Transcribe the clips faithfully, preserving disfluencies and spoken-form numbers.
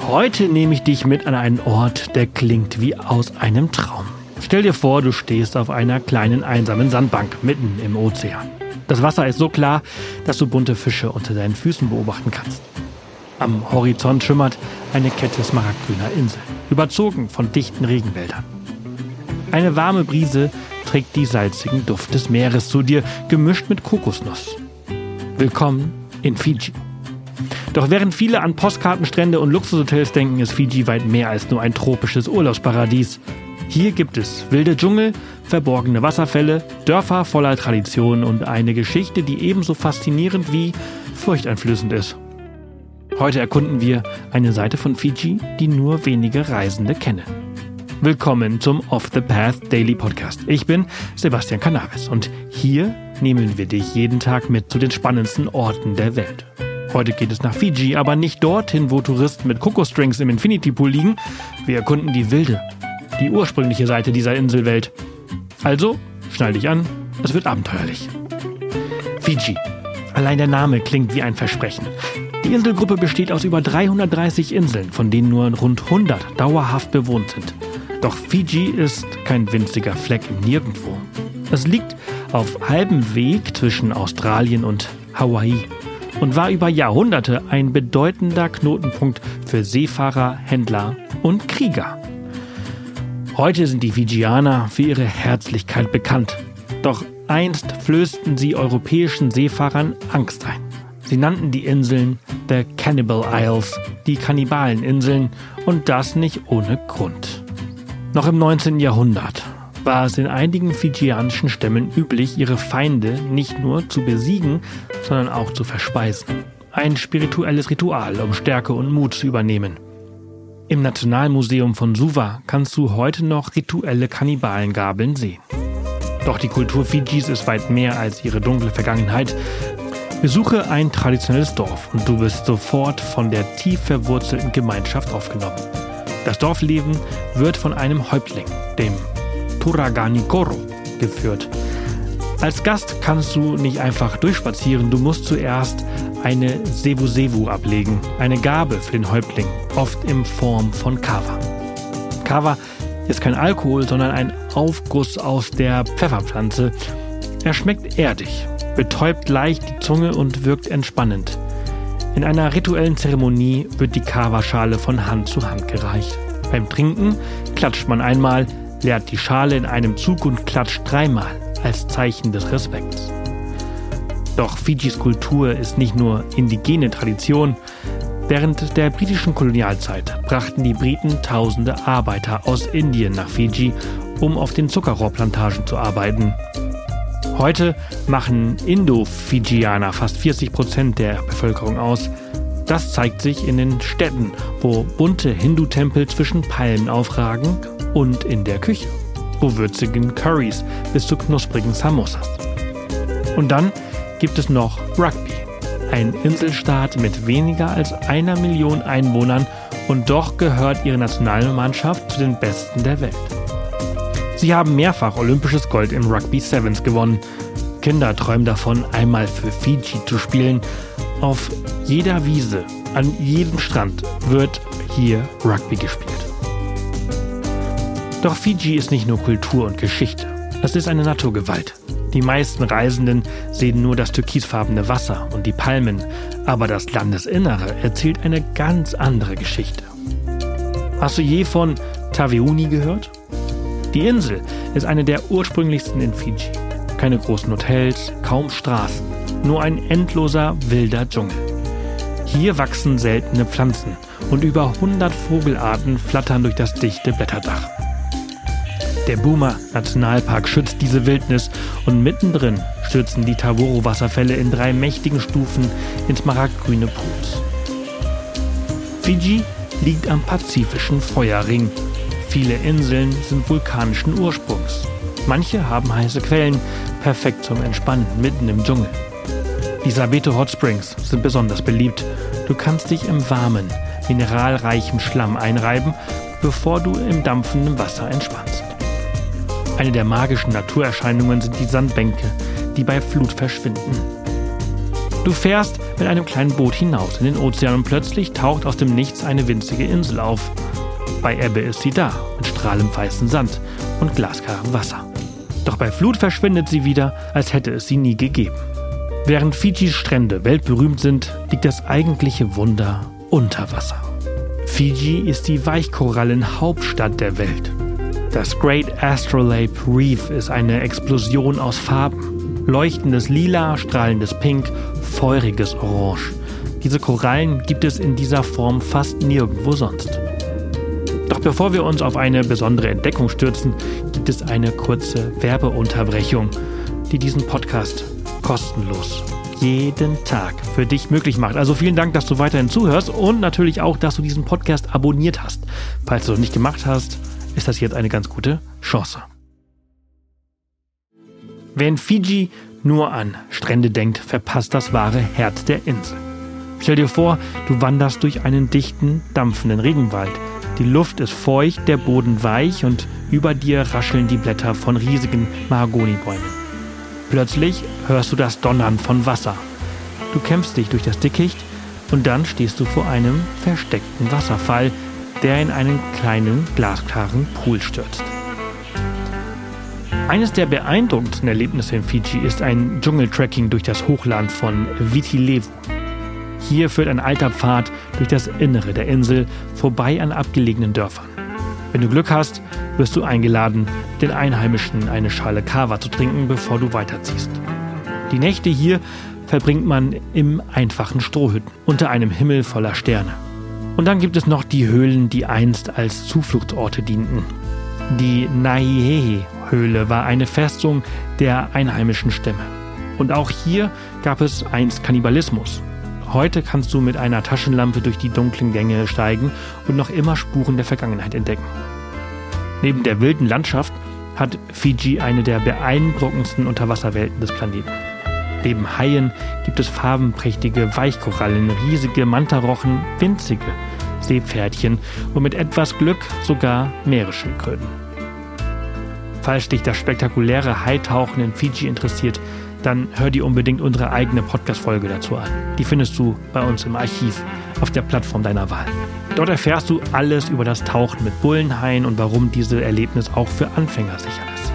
Heute nehme ich dich mit an einen Ort, der klingt wie aus einem Traum. Stell dir vor, du stehst auf einer kleinen einsamen Sandbank mitten im Ozean. Das Wasser ist so klar, dass du bunte Fische unter deinen Füßen beobachten kannst. Am Horizont schimmert eine Kette smaragdgrüner Inseln, überzogen von dichten Regenwäldern. Eine warme Brise trägt die salzigen Duft des Meeres zu dir, gemischt mit Kokosnuss. Willkommen in Fidschi. Doch während viele an Postkartenstrände und Luxushotels denken, ist Fidschi weit mehr als nur ein tropisches Urlaubsparadies. Hier gibt es wilde Dschungel, verborgene Wasserfälle, Dörfer voller Tradition und eine Geschichte, die ebenso faszinierend wie furchteinflößend ist. Heute erkunden wir eine Seite von Fidschi, die nur wenige Reisende kennen. Willkommen zum Off the Path Daily Podcast. Ich bin Sebastian Cannabis und hier nehmen wir dich jeden Tag mit zu den spannendsten Orten der Welt. Heute geht es nach Fidschi, aber nicht dorthin, wo Touristen mit Kokosdrinks im Infinity Pool liegen. Wir erkunden die wilde, die ursprüngliche Seite dieser Inselwelt. Also, schnall dich an, es wird abenteuerlich. Fidschi. Allein der Name klingt wie ein Versprechen. Die Inselgruppe besteht aus über dreihundertdreißig Inseln, von denen nur rund hundert dauerhaft bewohnt sind. Doch Fidschi ist kein winziger Fleck im Nirgendwo. Es liegt auf halbem Weg zwischen Australien und Hawaii und war über Jahrhunderte ein bedeutender Knotenpunkt für Seefahrer, Händler und Krieger. Heute sind die Fidschianer für ihre Herzlichkeit bekannt. Doch einst flößten sie europäischen Seefahrern Angst ein. Sie nannten die Inseln The Cannibal Isles, die Kannibaleninseln, und das nicht ohne Grund. Noch im neunzehnten Jahrhundert war es in einigen fidschianischen Stämmen üblich, ihre Feinde nicht nur zu besiegen, sondern auch zu verspeisen. Ein spirituelles Ritual, um Stärke und Mut zu übernehmen. Im Nationalmuseum von Suva kannst du heute noch rituelle Kannibalengabeln sehen. Doch die Kultur Fidschis ist weit mehr als ihre dunkle Vergangenheit. Besuche ein traditionelles Dorf und du wirst sofort von der tief verwurzelten Gemeinschaft aufgenommen. Das Dorfleben wird von einem Häuptling, dem Thuraganikoru, geführt. Als Gast kannst du nicht einfach durchspazieren, du musst zuerst eine Sevu Sevu ablegen, eine Gabe für den Häuptling, oft in Form von Kava. Kava ist kein Alkohol, sondern ein Aufguss aus der Pfefferpflanze. Er schmeckt erdig, betäubt leicht die Zunge und wirkt entspannend. In einer rituellen Zeremonie wird die Kava-Schale von Hand zu Hand gereicht. Beim Trinken klatscht man einmal, leert die Schale in einem Zug und klatscht dreimal als Zeichen des Respekts. Doch Fidschis Kultur ist nicht nur indigene Tradition. Während der britischen Kolonialzeit brachten die Briten tausende Arbeiter aus Indien nach Fidschi, um auf den Zuckerrohrplantagen zu arbeiten. Heute machen Indo-Fidschianer fast vierzig Prozent der Bevölkerung aus. Das zeigt sich in den Städten, wo bunte Hindu-Tempel zwischen Palmen aufragen, und in der Küche, wo würzigen Currys bis zu knusprigen Samosas. Und dann gibt es noch Rugby, ein Inselstaat mit weniger als einer Million Einwohnern, und doch gehört ihre Nationalmannschaft zu den besten der Welt. Sie haben mehrfach olympisches Gold im Rugby Sevens gewonnen. Kinder träumen davon, einmal für Fidschi zu spielen. Auf jeder Wiese, an jedem Strand wird hier Rugby gespielt. Doch Fidschi ist nicht nur Kultur und Geschichte. Es ist eine Naturgewalt. Die meisten Reisenden sehen nur das türkisfarbene Wasser und die Palmen, aber das Landesinnere erzählt eine ganz andere Geschichte. Hast du je von Taveuni gehört? Die Insel ist eine der ursprünglichsten in Fidschi. Keine großen Hotels, kaum Straßen, nur ein endloser wilder Dschungel. Hier wachsen seltene Pflanzen und über hundert Vogelarten flattern durch das dichte Blätterdach. Der Buma-Nationalpark schützt diese Wildnis und mittendrin stürzen die Taworo-Wasserfälle in drei mächtigen Stufen ins smaragdgrüne Pools. Fidschi liegt am pazifischen Feuerring. Viele Inseln sind vulkanischen Ursprungs. Manche haben heiße Quellen, perfekt zum Entspannen mitten im Dschungel. Die Sabeto Hot Springs sind besonders beliebt. Du kannst dich im warmen, mineralreichen Schlamm einreiben, bevor du im dampfenden Wasser entspannst. Eine der magischen Naturerscheinungen sind die Sandbänke, die bei Flut verschwinden. Du fährst mit einem kleinen Boot hinaus in den Ozean und plötzlich taucht aus dem Nichts eine winzige Insel auf. Bei Ebbe ist sie da, mit strahlend weißem Sand und glasklarem Wasser. Doch bei Flut verschwindet sie wieder, als hätte es sie nie gegeben. Während Fidschis Strände weltberühmt sind, liegt das eigentliche Wunder unter Wasser. Fiji ist die Weichkorallenhauptstadt der Welt. Das Great Astrolabe Reef ist eine Explosion aus Farben. Leuchtendes Lila, strahlendes Pink, feuriges Orange. Diese Korallen gibt es in dieser Form fast nirgendwo sonst. Doch bevor wir uns auf eine besondere Entdeckung stürzen, gibt es eine kurze Werbeunterbrechung, die diesen Podcast kostenlos jeden Tag für dich möglich macht. Also vielen Dank, dass du weiterhin zuhörst und natürlich auch, dass du diesen Podcast abonniert hast. Falls du es nicht gemacht hast, ist das jetzt eine ganz gute Chance. Wer in Fiji nur an Strände denkt, verpasst das wahre Herz der Insel. Stell dir vor, du wanderst durch einen dichten, dampfenden Regenwald. Die Luft ist feucht, der Boden weich und über dir rascheln die Blätter von riesigen Mahagonibäumen. Plötzlich hörst du das Donnern von Wasser. Du kämpfst dich durch das Dickicht und dann stehst du vor einem versteckten Wasserfall, der in einen kleinen, glasklaren Pool stürzt. Eines der beeindruckendsten Erlebnisse in Fiji ist ein Dschungeltrekking durch das Hochland von Viti Levu. Hier führt ein alter Pfad durch das Innere der Insel, vorbei an abgelegenen Dörfern. Wenn du Glück hast, wirst du eingeladen, den Einheimischen eine Schale Kava zu trinken, bevor du weiterziehst. Die Nächte hier verbringt man im einfachen Strohhütten, unter einem Himmel voller Sterne. Und dann gibt es noch die Höhlen, die einst als Zufluchtsorte dienten. Die Naihehe-Höhle war eine Festung der einheimischen Stämme. Und auch hier gab es einst Kannibalismus. Heute kannst du mit einer Taschenlampe durch die dunklen Gänge steigen und noch immer Spuren der Vergangenheit entdecken. Neben der wilden Landschaft hat Fiji eine der beeindruckendsten Unterwasserwelten des Planeten. Neben Haien gibt es farbenprächtige Weichkorallen, riesige Mantarochen, winzige Seepferdchen und mit etwas Glück sogar Meeresschildkröten. Falls dich das spektakuläre Haitauchen in Fiji interessiert, dann hör dir unbedingt unsere eigene Podcast-Folge dazu an. Die findest du bei uns im Archiv auf der Plattform deiner Wahl. Dort erfährst du alles über das Tauchen mit Bullenhaien und warum dieses Erlebnis auch für Anfänger sicher ist.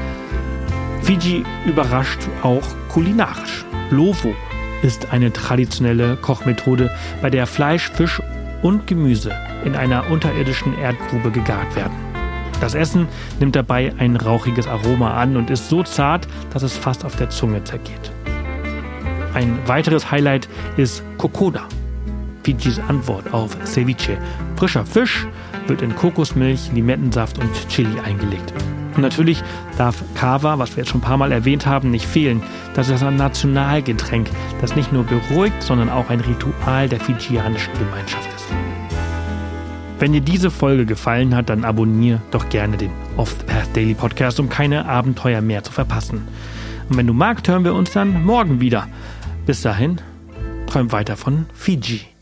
Fiji überrascht auch kulinarisch. Lovo ist eine traditionelle Kochmethode, bei der Fleisch, Fisch und Gemüse in einer unterirdischen Erdgrube gegart werden. Das Essen nimmt dabei ein rauchiges Aroma an und ist so zart, dass es fast auf der Zunge zergeht. Ein weiteres Highlight ist Kokoda, Fijis Antwort auf Ceviche. Frischer Fisch wird in Kokosmilch, Limettensaft und Chili eingelegt. Und natürlich darf Kava, was wir jetzt schon ein paar Mal erwähnt haben, nicht fehlen. Das ist ein Nationalgetränk, das nicht nur beruhigt, sondern auch ein Ritual der fidschianischen Gemeinschaft ist. Wenn dir diese Folge gefallen hat, dann abonniere doch gerne den Off the Path Daily Podcast, um keine Abenteuer mehr zu verpassen. Und wenn du magst, hören wir uns dann morgen wieder. Bis dahin, träum weiter von Fiji.